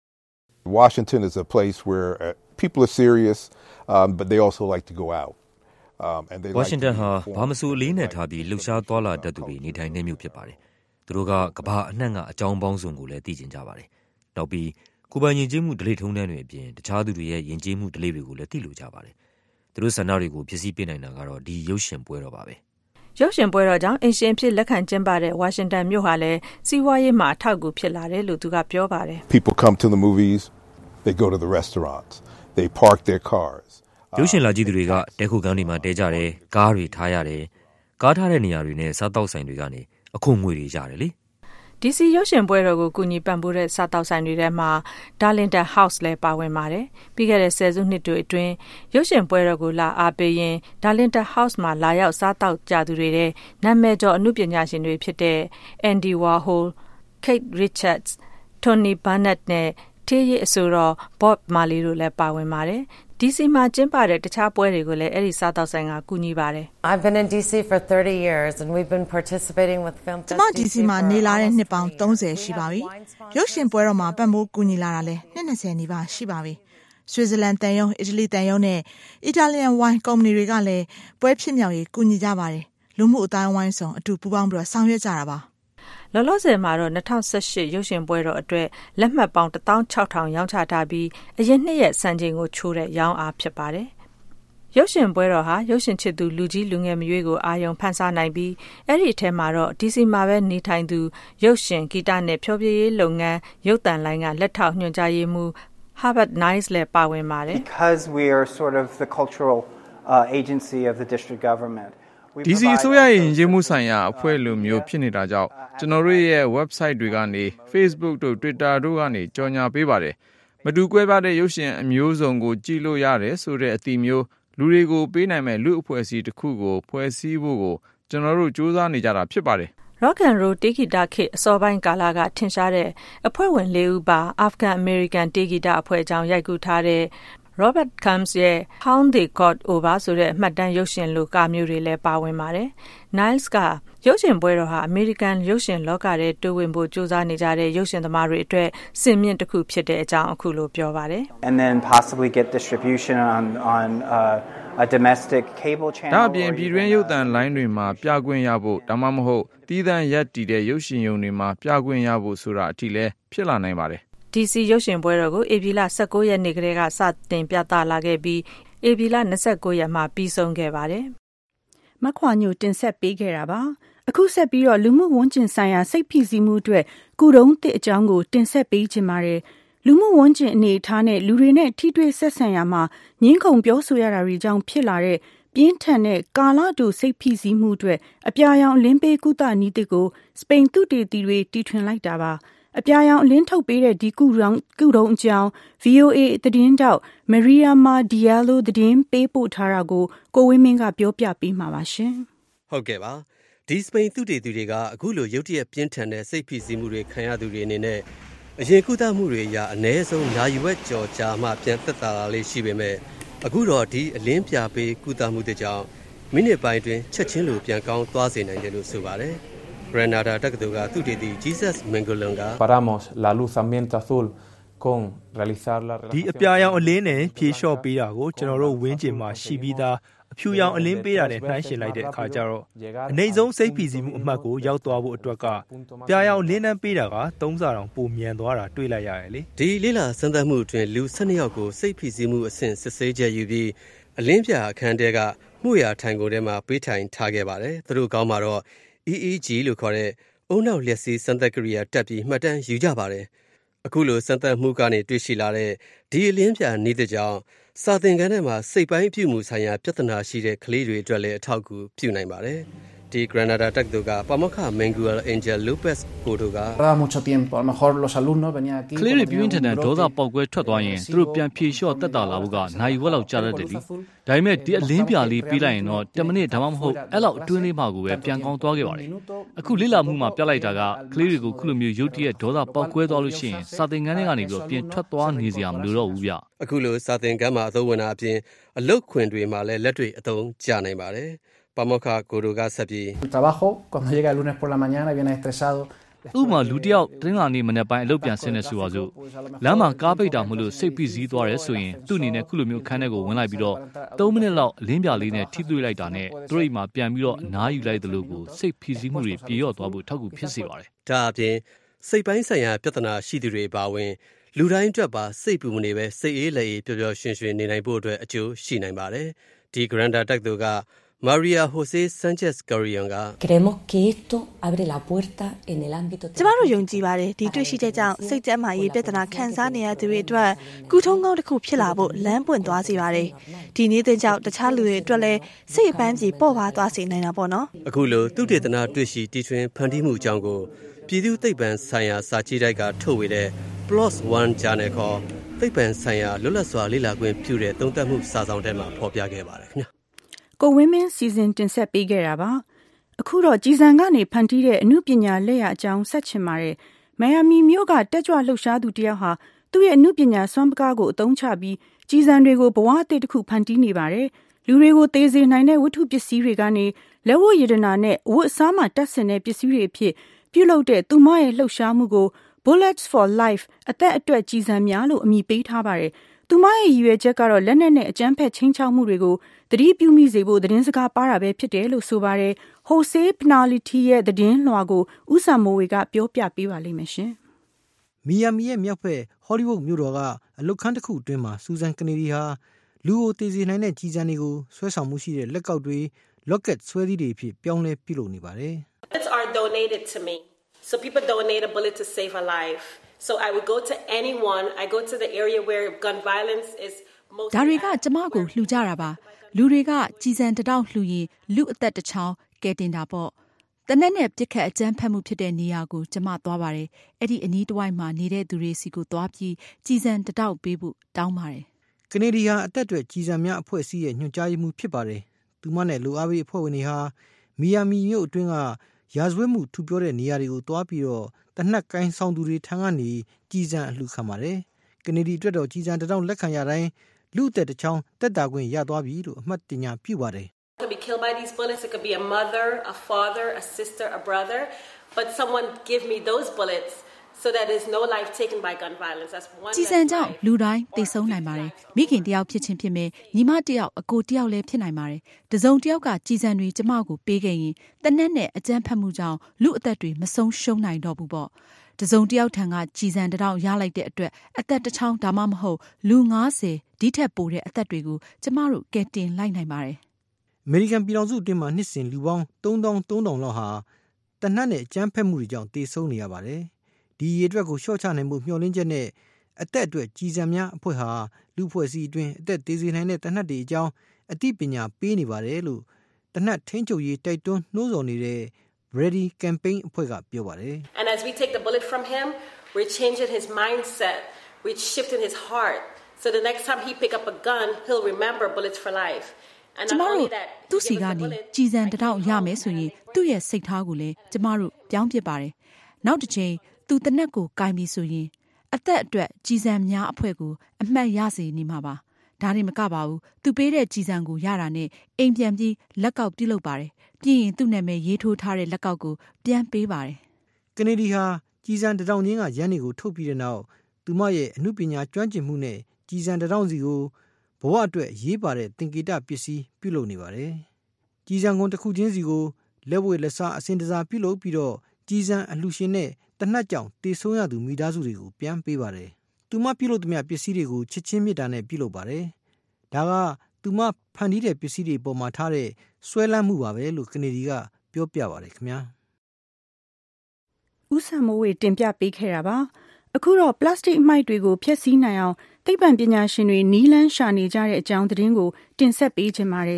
Washington is a place where uh, people are serious, um, but they also like to go out. Um, and they Washington like to ha ဘာမဆိုအလေးနဲ့ထားပြီးလှုပ်ရှားသွားလာတတ်သူတွေနေထိုင်နေမျိုးဖြစ်ပါတယ်။သူတို့ကကဘာအနှံ့ကအကြောင်းပေါင်းစုံကိုလည်းသိကျင်ကြပါတယ်။နောက်ပြီးကိုယ်ပိုင်ယဉ်ကျေးမှုဒလိထုံးတန်းတွေအပြင်တခြားသူတွေရဲ့ယဉ်ကျေးမှုဒလိတွေကိုလည်းသိလိုကြပါတယ်။သူတို့ဆန္ဒတွေကိုဖြစ်စီပြနိုင်တာကတော့ဒီရုပ်ရှင်ပွဲတော်ပါပဲ။ရုပ်ရှင်ပွဲတော်ကြောင့်အင်ရှင်ဖြစ်လက်ခံကျင်းပတဲ့ဝါရှင်တန်မြို့ဟာလည်းစီးပွားရေးမှာအထောက်အကူဖြစ်လာတယ်လို့သူကပြောပါတယ်။ People come to the movies, they go to the restaurants, they park their cars. ရုပ်ရှင်လာကြည့်သူတွေကတဲခုကန်းတွေမှာတဲကြတယ်၊ကားတွေထားရတယ်၊ကားထားတဲ့နေရာတွေနဲ့စားတောက်ဆိုင်တွေကနေအခွန်ငွေတွေရတယ်လေ။ ဒီ စီ ရုပ်ရှင်ပွဲတော်ကိုကူညီပံ့ပိုးတဲ့စားတောက်ဆိုင်တွေထဲမှာ Darlington House လည်းပါဝင်ပါတယ်။ပြီးခဲ့တဲ့ဆယ်စုနှစ်တွေအတွင်းရုပ်ရှင်ပွဲတော်ကိုလာအားပေးရင် Darlington House မှာလာရောက်စားတောက်ကြသူတွေတဲ့နာမည်ကျော်အမှုပညာရှင်တွေဖြစ်တဲ့ Andy Warhol, Kate Richards, Tony Bennett နဲ့ထေးရည်အဆိုတော် Bob Marley တို့လည်းပါဝင်ပါတယ်။ ဒီ စီ မှာကျင်းပတဲ့တခြားပွဲတွေကိုလည်းအဲ့ဒီစားတောက်ဆိုင်ကကူညီပါတယ်။ I've been in D C for thirty years and we've been participating with film festival. ကျွန်မ D C မှာနေလာတဲ့နှစ်ပေါင်းthirtyရှိပါပြီ။ရုပ်ရှင်ပွဲတော်မှာပံ့ပိုးကူညီလာတာလည်းနှစ်twentyနီးပါးရှိပါပြီ။ဆွစ်ဇာလန်တန်ယုံအီတလီတန်ယုံနဲ့အီတာလီယန်ဝိုင်းကုမ္ပဏီတွေကလည်းပွဲဖြစ်မြောက်ရေးကူညီကြပါတယ်။လူမှုအတိုင်းအဝိုင်းဆောင်အတူပူးပေါင်းပြီးတော့ဆောင်ရွက်ကြတာပါ။လောလောဆယ်မှာတော့twenty eighteenရုပ်ရှင်ပွဲတော်အတွက်လက်မှတ်ပေါင်းsixteen thousandရောင်းချထားပြီးအရင်နှစ်ရက်စံချိန်ကိုချိုးတဲ့ရောင်းအားဖြစ်ပါတယ်။ရုပ်ရှင်ပွဲတော်ဟာရုပ်ရှင်ချစ်သူလူကြီးလူငယ်မရွေးကိုအာရုံဖန်ဆားနိုင်ပြီးအဲ့ဒီအထဲမှာတော့ D C မှာပဲနေထိုင်သူရုပ်ရှင်ဂီတနဲ့ဖျော်ဖြေရေးလုပ်ငန်းရုပ်သံလိုင်းကလက်ထောက်ညွှန်ကြားရေးမှူး Herbert Nice လည်းပါဝင်ပါတယ်။ Because we are sort of the cultural uh, agency of the district government D C အစိုးရရဲ့ယဉ်ကျေးမှုဆိုင်ရာအဖွဲ့လိုမျိုးဖြစ်နေတာကြောင့်ကျွန်တော်တို့ရဲ့ website တွေကနေ Facebook တို့ Twitter တို့ကနေကြော်ညာပေးပါတယ်။မတူကွဲပြားတဲ့ရုပ်ရှင်အမျိုးစုံကိုကြည့်လို့ရတယ်ဆိုတဲ့အသည့်မျိုးလူတွေကိုပေးနိုင်မဲ့လူအဖွဲ့အစည်းတစ်ခုကိုဖွဲ့စည်းဖို့ကိုကျွန်တော်တို့စူးစမ်းနေကြတာဖြစ်ပါတယ်။ Rock and Roll တေးဂီတခေတ်အစောပိုင်းကာလကထင်ရှားတဲ့အဖွဲ့ဝင်၄ဦးပါ African American တေးဂီတအဖွဲ့အကြောင်းရိုက်ကူးထားတဲ့Robert Combs ရဲ့ How They Got Over ဆိုတဲ့မှတ်တမ်းရုပ်ရှင်လိုကားမျိုးတွေလည်းပါဝင်ပါတယ်။ Niles ကရုပ်ရှင်ပွဲတော်ဟာအမေရိကန်ရုပ်ရှင်လောကထဲတိုးဝင်ဖို့ကြိုးစားနေကြတဲ့ရုပ်ရှင်သမားတွေအတွက်စင်မြင့်တစ်ခုဖြစ်တဲ့အကြောင်းအခုလိုပြောပါတယ်။ And then possibly get distribution on on uh, a domestic cable channel. ဒါပြင်ပြည်တွင်းရုပ်သံလိုင်းတွေမှာပြခွင့်ရဖို့ဒါမှမဟုတ်တည်တံ့ရက်တည်တဲ့ရုပ်ရှင်ရုံတွေမှာပြခွင့်ရဖို့ဆိုတာအထိလည်းဖြစ်လာနိုင်ပါတယ် D C ရုပ်ရှင်ပွဲတော်ကိုဧပြီလnineteenရက်နေ့ကလေးကစတင်ပြသလာခဲ့ပြီးဧပြီလtwenty-nineရက်မှာပြီးဆုံးခဲ့ပါတယ်။မခွာညိုတင်ဆက်ပေးခဲ့တာပါ။အခုဆက်ပြီးတော့လူမှုဝန်ကျင်ဆိုင်ရာစိတ်ဖိစီးမှုအတွက်ကုတုံးတစ်အကြောင်းကိုတင်ဆက်ပေးချင်ပါတယ်။လူမှုဝန်ကျင်အနေအထားနဲ့လူတွေနဲ့ထိတွေ့ဆက်ဆံရမှာငင်းခုန်ပြောဆိုရတာတွေကြောင့်ဖြစ်လာတဲ့ပြင်းထန်တဲ့ကာလတူစိတ်ဖိစီးမှုအတွက်အပြာရောင်လင်းပေးကုသနည်းတွေကိုစပိန်သုတေသီတွေတီထွင်လိုက်တာပါ။အပြာရောင်အလင်းထုတ်ပေးတဲ့ဒီကုတုံးကုတုံးအကြောင်း V O A သတင်းတောက် Mariama Diallo သတင်းပေးပို့ထားတာကိုကိုဝင်းမင်းကပြောပြပေးမှာပါရှင်။ဟုတ်ကဲ့ပါ။ဒီစပိန်သုတေသီတွေကအခုလိုရုတ်တရက်ပြင်းထန်တဲ့စိတ်ဖိစီးမှုတွေခံရသူတွေအနေနဲ့အရင်ကုသမှုတွေအရအ ਨੇ ဆုံးနာရီဝက်ကြော်ကြာမှပြန်သက်သာလာလေးရှိပေမဲ့အခုတော့ဒီအလင်းပြပေးကုသမှုတွေကြောင့်မိနစ်ပိုင်းတွင်ချက်ချင်းလိုပြန်ကောင်းသွားစေနိုင်တယ်လို့ဆိုပါတယ်။ Granada တက္ကသိုလ်ကသုတေသီ Jesus Mengolon က Paramos la luz ambiente azul con realizar la ဒီအပြာရောင်အလင်းနဲ့ဖြေလျှော့ပေးတာကိုကျွန်တော်တို့ဝင်းကျင်မှာရှိပြီးသားအဖြူရောင်အလင်းပေးတာနဲ့နှိုင်းယှဉ်လိုက်တဲ့အခါကျတော့အနေဆုံးစိတ်ဖိစီးမှုအမှတ်ကိုရောက်သွားဖို့အတွက်ကပြာရောင်လင်းနှန်းပေးတာကသုံးဆတောင်ပိုမြန်သွားတာတွေ့လိုက်ရတယ်လေဒီလေးလာစမ်းသပ်မှုအတွင်းလူtwelveယောက်ကိုစိတ်ဖိစီးမှုအဆင့်စစ်ဆေးချက်ယူပြီးအလင်းပြအခန်းထဲကမှုရာထိုင်ကုန်ထဲမှာပေးထိုင်ထားခဲ့ပါတယ်သူတို့ကောင်းမှာတော့E E G လို့ခေါ်တဲ့အုံနောက်လျက်စီးစမ်းသပ်ကိရိယာတက်ပြီးမှတ်တမ်းယူကြပါတယ်။အခုလိုစမ်းသပ်မှုကနေတွေ့ရှိလာတဲ့ဒီအလင်းပြနည်းတဲ့ကြောင့်စာသင်ခန်းထဲမှာစိတ်ပိုင်းပြုမှုဆိုင်ရာပြဿနာရှိတဲ့ကလေးတွေအတွက်လည်းအထောက်အကူပြုနိုင်ပါတယ်။ဒီ Granada တက္ကသိုလ်ကပါမောက္ခ Miguel Angel Lopez ကိုတို့ကကလေးတွေပြင်းထန်တဲ့ဒေါသပေါက်ကွဲထွက်သွားရင်သူတို့ပြန်ဖြေလျှော့တက်တာလာဖို့ကနိုင်ဝက်လောက်ကြာတတ်တယ်လीဒါပေမဲ့ဒီအလင်းပြလေးပြီးလိုက်ရင်တော့tenမိနစ်ဒါမှမဟုတ်အဲ့လောက်အတွင်းလေးမှကိုပဲပြန်ကောင်းသွားခဲ့ပါတယ်အခုလေ့လာမှုမှာပြလိုက်တာကကလေးတွေကိုခုလိုမျိုးရုတ်တရက်ဒေါသပေါက်ကွဲသွားလို့ရှိရင်စာသင်ခန်းထဲကနေပြီးတော့ပြင်ထွက်သွားနေစရာမလိုတော့ဘူးဗျအခုလိုစာသင်ခန်းမှာအသုံးဝင်တာအပြင်အလုပ်ခွင်တွေမှာလည်းလက်တွေအသုံးကျနိုင်ပါတယ်ပါမောက္ခကိုတို့ကဆက်ပြီး trabajo cuando llega el lunes por la mañana viene estresado ဥပမာလူတယောက်တင်းလာနေမနေ့ပိုင်းအလုပ်ပြန်ဆင်းနေဆိုပါစို့လမ်းမှာကားပိတ်တာမလို့စိတ်ဖိစီးသွားတယ်ဆိုရင်သူ့အနေနဲ့ခုလိုမျိုးခန်းထဲကိုဝင်လိုက်ပြီးတော့သုံးမိနစ်လောက်အလင်းပြလေးနဲ့ထိတွေ့လိုက်တာနဲ့သူ့အိမ်မှာပြန်ပြီးတော့အနားယူလိုက်သလိုကိုစိတ်ဖိစီးမှုတွေပြေလျော့သွားဖို့ထောက်ကူဖြစ်စေပါတယ်ဒါအပြင်စိတ်ပိုင်းဆိုင်ရာပြဿနာရှိသူတွေပါဝင်လူတိုင်းအတွက်ပါစိတ်ပူမနေပဲစိတ်အေးလက်အေးပျော်ပျော်ရွှင်ရွှင်နေနိုင်ဖို့အတွက်အကျိုးရှိနိုင်ပါတယ်ဒီ Granada တက္ကသိုလ်ကMaria Jose Sanchez Carrion က Creemos que esto abre la puerta en el ámbito ကျမတို့ယုံကြည်ပါတယ်ဒီတွေ့ရှိချက်ကြောင့်စိတ်ကျန်းမာရေးပြဿနာခံစားနေရသူတွေအတွက်ကုထုံးကောင်းတစ်ခုဖြစ်လာဖို့လမ်းပွင့်သွားစေပါတယ်ဒီနေ့တဲ့ကြောင့်တခြားလူတွေအတွက်လည်းစိတ်အပန်းကြီးပေါ့ပါသွားစေနိုင်တာပေါ့နော်အခုလိုသုတေသနတွေ့ရှိတီထွင်ဖန်တီးမှုအကြောင်းကိုပြည်သူ့သိပ္ပံဆိုင်ရာစာကြည့်တိုက်ကထုတ်ဝေတဲ့ Plus one Journal ခေါ်သိပ္ပံဆိုင်ရာလွတ်လပ်စွာလေ့လာခွင့်ပြုတဲ့သုံးသပ်မှုစာဆောင်ထဲမှာဖော်ပြခဲ့ပါတယ်ခင်ဗျာကိုဝင်းမင်းစီစဉ်တင်ဆက်ပေးခဲ့တာပါအခုတော့ကြည်စံကနေဖန်တီးတဲ့အမှုပညာလက်ရာအကြောင်းဆက်ချင်ပါတယ်မိုင်ယာမီမြို့ကတက်ကြွလှုပ်ရှားသူတယောက်ဟာသူ့ရဲ့အမှုပညာစွမ်းပကားကိုအသုံးချပြီးကြည်စံတွေကိုဘဝအသစ်တစ်ခုဖန်တီးနေပါတယ်လူတွေကိုသေစေနိုင်တဲ့ဝတ္ထုပစ္စည်းတွေကနေလက်ဝတ်ရတနာနဲ့အဝတ်အစားမှတက်ဆင်တဲ့ပစ္စည်းတွေအဖြစ်ပြုလုပ်တဲ့သူမရဲ့လှုပ်ရှားမှုကို Bullets for Life အသက်အတွက်ကြည်စံများလို့အမည်ပေးထားပါတယ်သူမရဲ့ရည်ရွယ်ချက်ကတော့လက်နက်နဲ့အကြမ်းဖက်ချင်းချောက်မှုတွေကိုသတိပြုမိစေဖို့သတင်းစကားပါတာပဲဖြစ်တယ်လို့ဆိုပါတယ်။ Jose Penalty ရဲ့သတင်းလွှာကိုဦးစံမိုးဝေကပြောပြပေးပါလိမ့်မယ်ရှင်။မီယာမီရဲ့မြောက်ဘက် Hollywood မြို့တော်ကအလုတ်ခန်းတစ်ခုအတွင်းမှာစူဇန်ကနေဒီဟာလူကိုတည်စေနိုင်တဲ့ကြီးစံတွေကိုဆွဲဆောင်မှုရှိတဲ့လက်ကောက်တွေ locket ဆွဲသီးတွေဖြစ်ပြောင်းလဲပြုလုပ်နေပါတယ်။ Bullets are donated to me. So people donate a bullet to save a life.So I would go to anyone. I go to the area where gun violence is most. ဒါတွေကကျမကိုလှူကြတာပါလူတွေကကြည်စံတတောက်လှူရင်လူအသက်တစ်ချောင်းကဲတင်တာပေါ့တနက်နဲ့ပြစ်ခတ်အကြမ်းဖက်မှုဖြစ်တဲ့နေရာကိုကျမသွားပါတယ်အဲ့ဒီအနီးတစ်ဝိုက်မှာနေတဲ့သူတွေစီကိုသွားပြီးကြည်စံတတောက်ပေးဖို့တောင်းပါတယ်ကနေဒီဟာအသက်တွေကြည်စံများအဖွဲ့အစည်းရဲ့ညွှန်ကြားမှုဖြစ်ပါတယ်သူမနဲ့လူအားပေးအဖွဲ့ဝင်တွေဟာမီယာမီမြို့အတွင်းကရာဇဝတ်မှုထူပြောတဲ့နေရာတွေကိုတွားပြီးတော့တနက်ကိုင်းဆောင်သူတွေထံကနေကြီးစံအလှခံပါတယ်။ကနေဒီအတွက်တော့ကြီးစံတောင်လက်ခံရတိုင်းလူအသက်တစ်ချောင်းတက်တာခွင့်ရသွားပြီလို့အမှတ်တညာပြုပါတယ်။ It could be killed by these bullets. It could be a mother, a father, a sister, a brother. But someone give me those bullets so that there's no life taken by gun violence. That's one. ကြီးစံကြောင့်လူတိုင်းသိဆုံးနိုင်ပါတယ်။မိခင်တယောက်ဖြစ်ချင်းဖြစ်မယ်။ညီမတယောက်အကိုတယောက်လည်းဖြစ်နိုင်ပါတယ်။တစုံတယောက်ကကြီးစံတွေကျမကိုပေးခဲ့ရင်တနက်နဲ့အကြမ်းဖက်မှုကြောင့်လူအသက်တွေမဆုံးရှုံးနိုင်တော့ဘူးပေါ့။တစုံတယောက်ထံကကြည်စံတတောင်ရလိုက်တဲ့အတွက်အသက်တစ်ချောင်းဒါမှမဟုတ်လူငါးဆယ်ဒီထက်ပိုတဲ့အသက်တွေကိုကျမတို့ကယ်တင်လိုက်နိုင်ပါတယ်။အမေရိကန်ပြည်ထောင်စုအတွင်းမှာနှစ်စဉ်လူပေါင်းသုံးသောင်းသုံးထောင်လောက်ဟာတနက်နဲ့အကြမ်းဖက်မှုတွေကြောင့်သေဆုံးနေရပါတယ်။ဒီရေအတွက်ကိုလျှော့ချနိုင်မှုမျှော်လင့်ချက်နဲ့အသက်အတွက်ကြည်စံများအဖွဲ့ဟာလူဖွဲ့စည်းအတွင်းအသက်သေးစေနိုင်တဲ့တနက်တွေအကြောင်းအသိပညာပေးနေပါတယ်လို့တနက်ထင်းချုပ်ရေးတိုက်တွန်းနှိုးဆော်နေတဲ့ Ready Campaign အဖွဲ့ကပြောပါတယ်။ And as we take the bullet from him, we're changing his mindset, we're shifting his heart. So the next time he pick up a gun, he'll remember bullets for life. And not only that, သူစီကနေကြည်စံတတောင်ရမယ်ဆိုရင်သူ့ရဲ့စိတ်ထားကိုလည်းကျမတို့ပြောင်းပြပါတယ်။နောက်တစ်ချိန်သူတနက်ကိုကင်ပြီးဆိုရင်အသက်အတွက်ကြည်စံများအဖွဲ့ကိုအမှတ်ရစေနေမှာပါ။ဒါနဲ့မကပါဘူးသူပေးတဲ့ကြည်စံကိုရတာနဲ့အိမ်ပြန်ပြီးလက်ကောက်ပြုလုပ်ပါတယ်ပြီးရင်သူ့နာမည်ရေးထိုးထားတဲ့လက်ကောက်ကိုပြန်ပေးပါတယ်ကနေဒီဟာကြည်စံတတောင်ချင်းကရန်တွေကိုထုတ်ပြီးတဲ့နောက်သူမရဲ့အမှုပညာကျွမ်းကျင်မှုနဲ့ကြည်စံတတောင်စီကိုဘဝအတွက်ရေးပါတဲ့သင်္ကေတပစ္စည်းပြုလုပ်နေပါတယ်ကြည်စံကွန်တစ်ခုချင်းစီကိုလက်ဝဲလက်စားအစင်တစားပြုလုပ်ပြီးတော့ကြည်စံအလှရှင်နဲ့တနတ်ကြောင်တေဆုံးရသူမိသားစုတွေကိုပြန်ပေးပါတယ်သူမပြုလုပ်သမျှပစ္စည်းတွေကိုချစ်ချင်းမြတ်တာနဲ့ပြုလုပ်ပါတယ်ဒါကသူမဖန်တီးတဲ့ပစ္စည်းတွေပေါ်မှာထားတဲ့ဆွဲလန်းမှုပါပဲလို့ကနေဒီကပြောပြပါတယ်ခင်ဗျာဦးဆံမိုးဝေတင်ပြပေးခဲ့တာပါအခုတော့ပလတ်စတစ်အမှိုက်တွေကိုဖျက်ဆီးနိုင်အောင်သိပ္ပံပညာရှင်တွေနီးလန်းရှာနေကြတဲ့အကြောင်းသတင်းကိုတင်ဆက်ပေးချင်ပါတယ်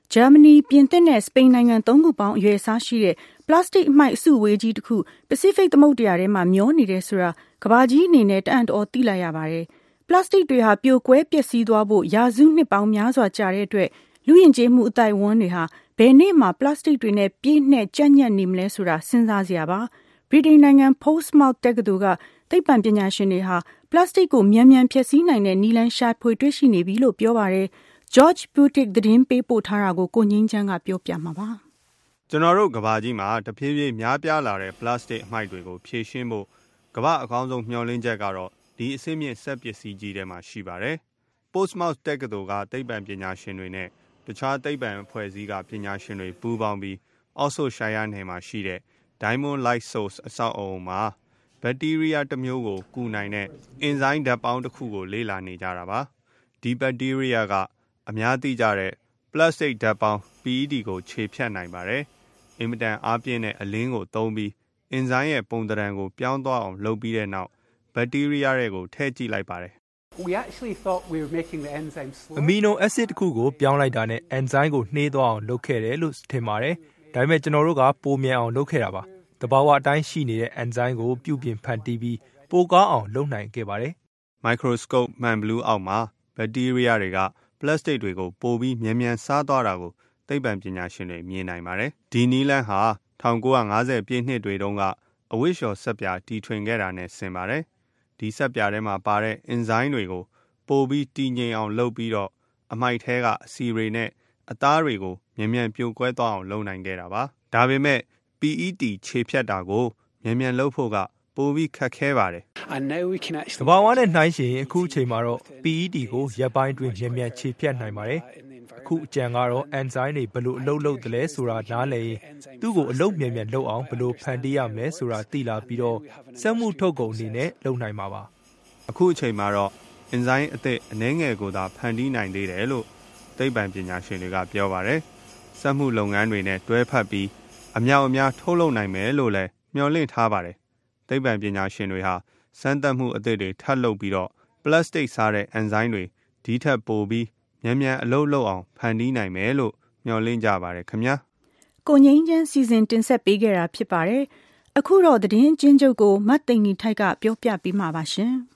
ဂျာမနီပြင်သစ်နဲ့စပိန်နိုင်ငံသုံးခုပေါင်းအရွယ်အစားရှိတဲ့ပလတ်စတစ်အမှိုက်အစုဝေးကြီးတစ်ခုပစိဖိတ်သမုဒ္ဒရာထဲမှာမျောနေတယ်ဆိုတာကမ္ဘာကြီးအနေနဲ့တအံ့တအောသိလိုက်ရပါတယ်ပလတ်စတစ်တွေဟာပြိုကွဲပျက်စီးသွားဖို့ရာစုနှစ်ပေါင်းများစွာကြာတဲ့အတွက်လူယဉ်ကျေးမှုအတိုင်းဝန်းတွေဟာဘယ်နေ့မှပလတ်စတစ်တွေနဲ့ပြည့်နှက်ကြက်ညက်နေမလဲဆိုတာစဉ်းစားစရာပါဗြိတိန်နိုင်ငံ Portsmouth တက္ကသိုလ်ကသိပ္ပံပညာရှင်တွေဟာပလတ်စတစ်ကိုမြန်မြန်ဖျက်ဆီးနိုင်တဲ့နည်းလမ်းရှာဖွေတွေ့ရှိနေပြီလို့ပြောပါတယ် George Butik သတင်းပေးပို့ထားတာကိုကိုငင်းချမ်းကပြောပြမှာပါကျွန်တော်တို့ကဘာကြီးမှာတဖြည်းဖြည်းများပြားလာတဲ့ပလတ်စတစ်အမှိုက်တွေကိုဖြည့်ရှင်းဖို့ကဘာအကောင်းဆုံးမျှော်လင့်ချက်ကတော့ဒီအစိမြင့်ဆက်ပစ္စည်းကြီးထဲမှာရှိပါတယ် Portsmouth တက္ကသိုလ်ကသိပ္ပံပညာရှင်တွေနဲ့တခြားသိပ္ပံအဖွဲ့အစည်းကပညာရှင်တွေပူးပေါင်းပြီး Oxfordshire နယ်မှာရှိတဲ့ Diamond Light Source အဆောက်အအုံမှာဘက်တီးရီးယားတစ်မျိုးကိုကူနိုင်တဲ့အင်ဇိုင်းဓာတ်ပေါင်းတစ်ခုကိုလေ့လာနေကြတာပါဒီဘက်တီးရီးယားကအများသိကြတဲ့ပလတ်စတစ်ဓာတ်ပေါင်း P E D ကိုခြေဖြတ်နိုင်ပါတယ်အင်မတန်အားပြင်းတဲ့အလင်းကိုသုံးပြီးအင်ဇိုင်းရဲ့ပုံသဏ္ဍာန်ကိုပြောင်းသွားအောင်လုပ်ပြီးတဲ့နောက်ဘက်တီးရီးယားတွေကိုထည့်ကြည့်လိုက်ပါတယ် We actually thought we were making the enzyme slow. Amino acid တစ်ခုကိုပြောင်းလိုက်တာနဲ့ enzyme ကိုနှေးသွားအောင်လုပ်ခဲ့တယ်လို့ထင်ပါတယ်။ဒါပေမဲ့ကျွန်တော်တို့ကပိုမြန်အောင်လုပ်ခဲ့တာပါ။တဘာဝအတိုင်းရှိနေတဲ့ enzyme ကိုပြုပြင်ဖန်တီးပြီးပိုကောင်းအောင်လုပ်နိုင်ခဲ့ပါတယ်။ Microscope မှန်ဘလူးအောက်မှာဘက်တီးရီးယားတွေကပလတ်စတစ်တွေကိုပိုပြီးမြန်မြန်စားသွားတာကိုသိပ္ပံပညာရှင်တွေမြင်နိုင်ပါတယ်။ဒီနည်းလမ်းဟာ၁၉၅၀ပြည့်နှစ်တွေတုန်းကအဝိရှော်ဆက်ပြာတီထွင်ခဲ့တာနဲ့ဆင်ပါတယ်။ဒီဆက်ပြာထဲမှာပါတဲ့အင်ဇိုင်းတွေကိုပိုပြီးတည်ငြိမ်အောင်လုပ်ပြီးတော့အမိုက်ထဲကအစီတွေနဲ့အသားတွေကိုမြန်မြန်ပြိုကွဲသွားအောင်လုပ်နိုင်ခဲ့တာပါဒါပေမဲ့ P E D ခြေဖြတ်တာကိုမြန်မြန်လုပ်ဖို့ကပိုပြီးခက်ခဲပါတယ်တဘာဝနဲ့နှိုင်းယှဉ်ရင်အခုအချိန်မှာတော့ P E D ကိုရပ်ပိုင်းတွင်မြန်မြန်ခြေဖြတ်နိုင်ပါတယ်အခုအကြံကတော့ enzyme တွေဘယ်လိုအလုပ်လုပ်သလဲဆိုတာနားလည်ရင်သူ့ကိုအလုပ်မြန်မြန်လုပ်အောင်ဘယ်လိုဖန်တီးရမလဲဆိုတာသိလာပြီးတော့စက်မှုထုတ်ကုန်အနေနဲ့လုပ်နိုင်မှာပါအခုအချိန်မှာတော့အင်ဇိုင်းအသစ်အနှဲငယ်ကိုသာဖန်တီးနိုင်သေးတယ်လို့သိပ္ပံပညာရှင်တွေကပြောပါတယ်။စက်မှုလုပ်ငန်းတွေနဲ့တွဲဖက်ပြီးအမြောက်အများထုတ်လုပ်နိုင်မယ်လို့လည်းမျှော်လင့်ထားပါတယ်။သိပ္ပံပညာရှင်တွေဟာစမ်းသပ်မှုအသစ်တွေထပ်လုပ်ပြီးတော့ပလတ်စတစ်စားတဲ့အင်ဇိုင်းတွေဒီထက်ပိုပြီးမြန်မြန်အလုပ်လုပ်အောင်ဖန်တီးနိုင်မယ်လို့မျှော်လင့်ကြပါတယ်ခင်ဗျာ။ကိုငင်းချမ်းစီစဉ်တင်ဆက်ပေးခဲ့တာဖြစ်ပါတယ်။အခုတော့သတင်းအချင်းချုပ်ကိုမတ်သိန်ကြီးထိုက်ကပြောပြပေးမှာပါရှင်။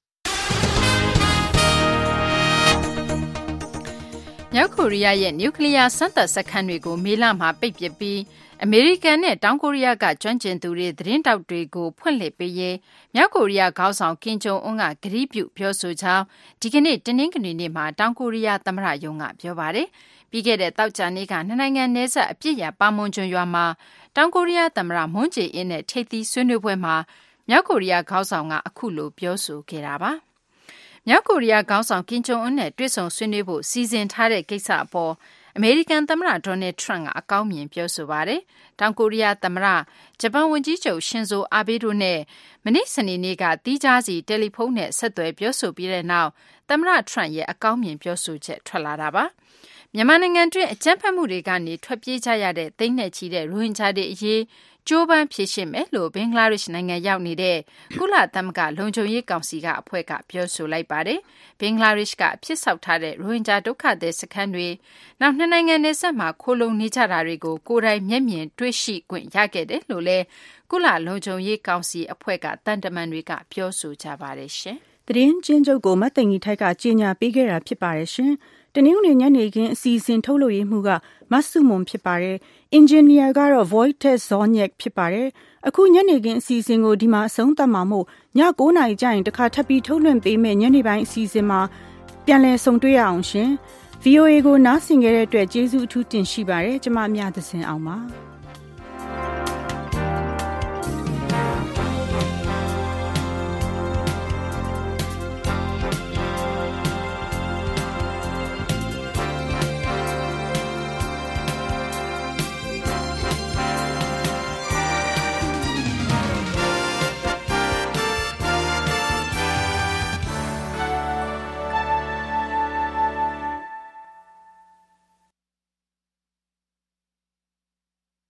မြောက်ကိုရီးယားရဲ့နျူကလ িয়ার စမ်းသပ်စခန်းတွေကိုမေလမှာပိတ်ပစ်ပြီးအမေရိကန်နဲ့တောင်ကိုရီးယားကကျွမ်းကျင်သူတွေသတင်းတောက်တွေကိုဖွင့်လှစ်ပေးရေးမြောက်ကိုရီးယားခေါင်းဆောင်ကင်ဂျုံအွန်းကကတိပြုပြောဆိုကြောင်းဒီကနေ့တနင်္ဂနွေနေ့မှာတောင်ကိုရီးယားသမ္မတရုံးကပြောပါတယ်။ပြီးခဲ့တဲ့သောကြာနေ့ကနှစ်နိုင်ငံနယ်စပ်အပြစ်ရပါမွန်ကျွန်းရွာမှာတောင်ကိုရီးယားသမ္မတမွန်းဂျေအင်းနဲ့ထိပ်သီးဆွေးနွေးပွဲမှာမြောက်ကိုရီးယားခေါင်းဆောင်ကအခုလိုပြောဆိုခဲ့တာပါ။မြောက်ကိုရီးယားခေါင်းဆောင်ကင်ဂျုံအွန်းနဲ့တွေ့ဆုံဆွေးနွေးဖို့စီစဉ်ထားတဲ့ကိစ္စအပေါ်အမေရိကန်သမ္မတဒေါ်နယ်ထရန့်ကအကောင်းမြင်ပြောဆိုပါတယ်။တောင်ကိုရီးယားသမ္မတဂျပန်ဝန်ကြီးချုပ်ရှင်ဇိုအာဘေးတို့နဲ့မနေ့စနေနေ့ကတီးခြားစီတယ်လီဖုန်းနဲ့ဆက်သွယ်ပြောဆိုပြီးတဲ့နောက်သမ္မတထရန့်ရဲ့အကောင်းမြင်ပြောဆိုချက်ထွက်လာတာပါ။မြန်မာနိုင်ငံတွင်းအကြမ်းဖက်မှုတွေကနေထွက်ပြေးကြရတဲ့သိန်းနဲ့ချီတဲ့ရိုဟင်ဂျာတွေအရေးကျိုးပမ်းဖြေရှင်းမယ်လို့ဘင်္ဂလားဒေ့ရှ်နိုင်ငံရောက်နေတဲ့ကုလသမဂ္ဂလုံခြုံရေးကောင်စီကအဖွဲ့ကပြောဆိုလိုက်ပါတယ်။ဘင်္ဂလားဒေ့ရှ်ကအဖြစ်ဆောက်ထားတဲ့ရိုဟင်ဂျာဒုက္ခသည်စခန်းတွေနောက်နှစ်နိုင်ငံနယ်စပ်မှာခိုလုံနေကြတာတွေကိုကိုယ်တိုင်မျက်မြင်တွေ့ရှိခွင့်ရခဲ့တယ်လို့လည်းကုလလုံခြုံရေးကောင်စီအဖွဲ့ကတန်တမန်တွေကပြောဆိုကြပါတယ်ရှင်။သတင်းချင်းချုပ်ကိုမတ်သိန်ကြီးထိုက်ကကြေညာပေးခဲ့တာဖြစ်ပါတယ်ရှင်။တနင်္ဂနွေညနေခင်းအစီအစဉ်ထုတ်လုပ်ရေးမှုကမတ်စုမွန်ဖြစ်ပါတယ်။အင်ဂျင်နီယာကတော့ Wojtek Zorniak ဖြစ်ပါတယ်။အခုညနေခင်းအစီအစဉ်ကိုဒီမှာအဆုံးသတ်မှာမို့ည၉နာရီကျရင်တစ်ခါထပ်ပြီးထုတ်လွှင့်ပေးမယ်ညနေပိုင်းအစီအစဉ်မှာပြန်လည်ဆုံတွေ့ရအောင်ရှင်။ V O A ကိုနားဆင်ကြတဲ့အတွက်ကျေးဇူးအထူးတင်ရှိပါတယ်။ကျွန်မမြတ်သစင်အောင်ပါ။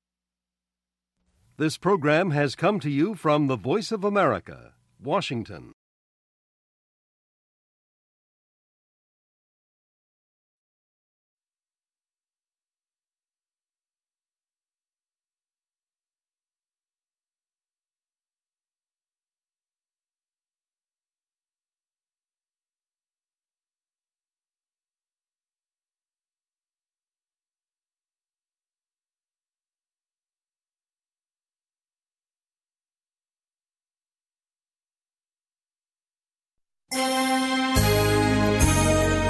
This program has come to you from the Voice of America, Washington.